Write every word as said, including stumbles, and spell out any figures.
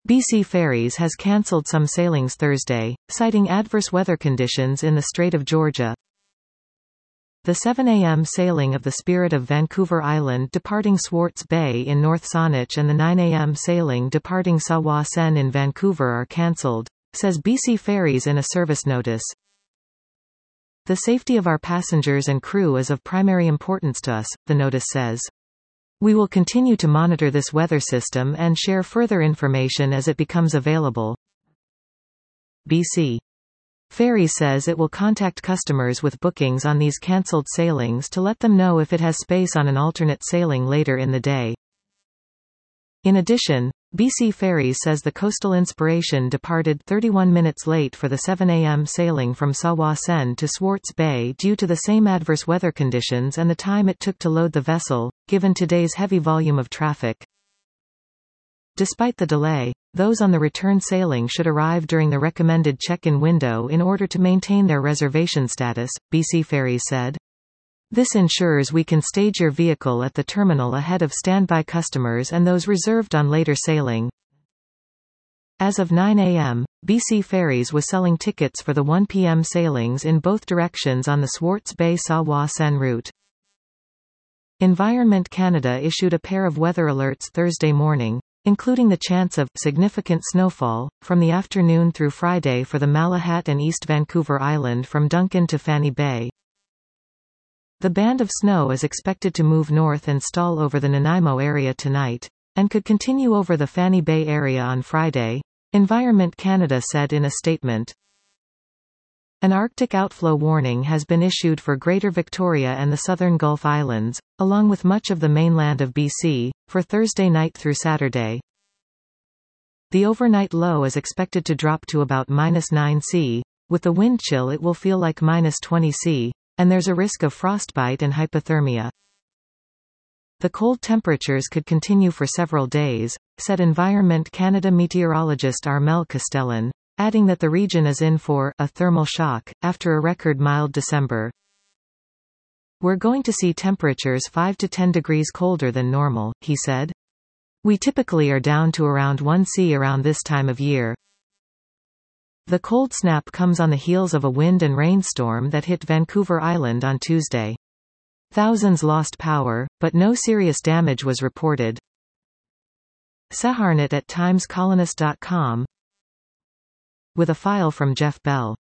B C Ferries has cancelled some sailings Thursday, citing adverse weather conditions in the Strait of Georgia. The seven A M sailing of the Spirit of Vancouver Island departing Swartz Bay in North Saanich and the nine A M sailing departing Sa-Wa Sen in Vancouver are cancelled, says B C Ferries in a service notice. The safety of our passengers and crew is of primary importance to us, the notice says. We will continue to monitor this weather system and share further information as it becomes available. B C Ferries says it will contact customers with bookings on these cancelled sailings to let them know if it has space on an alternate sailing later in the day. In addition, B C Ferries says the Coastal Inspiration departed thirty-one minutes late for the seven A M sailing from Sa-Wa Sen to Swartz Bay due to the same adverse weather conditions and the time it took to load the vessel, given today's heavy volume of traffic. Despite the delay, those on the return sailing should arrive during the recommended check-in window in order to maintain their reservation status, B C Ferries said. This ensures we can stage your vehicle at the terminal ahead of standby customers and those reserved on later sailing. As of nine A M, B C Ferries was selling tickets for the one P M sailings in both directions on the Swartz Bay Sa-Wa Sen route. Environment Canada issued a pair of weather alerts Thursday morning, including the chance of significant snowfall from the afternoon through Friday for the Malahat and East Vancouver Island from Duncan to Fanny Bay. The band of snow is expected to move north and stall over the Nanaimo area tonight, and could continue over the Fanny Bay area on Friday, Environment Canada said in a statement. An Arctic outflow warning has been issued for Greater Victoria and the Southern Gulf Islands, along with much of the mainland of B C, for Thursday night through Saturday. The overnight low is expected to drop to about minus nine Celsius, with the wind chill it will feel like minus twenty Celsius, and there's a risk of frostbite and hypothermia. The cold temperatures could continue for several days, said Environment Canada meteorologist Armel Castellan, adding that the region is in for a thermal shock after a record mild December. We're going to see temperatures five to ten degrees colder than normal, he said. We typically are down to around one Celsius around this time of year. The cold snap comes on the heels of a wind and rainstorm that hit Vancouver Island on Tuesday. Thousands lost power, but no serious damage was reported. Saharnet at times colonist dot com with a file from Jeff Bell.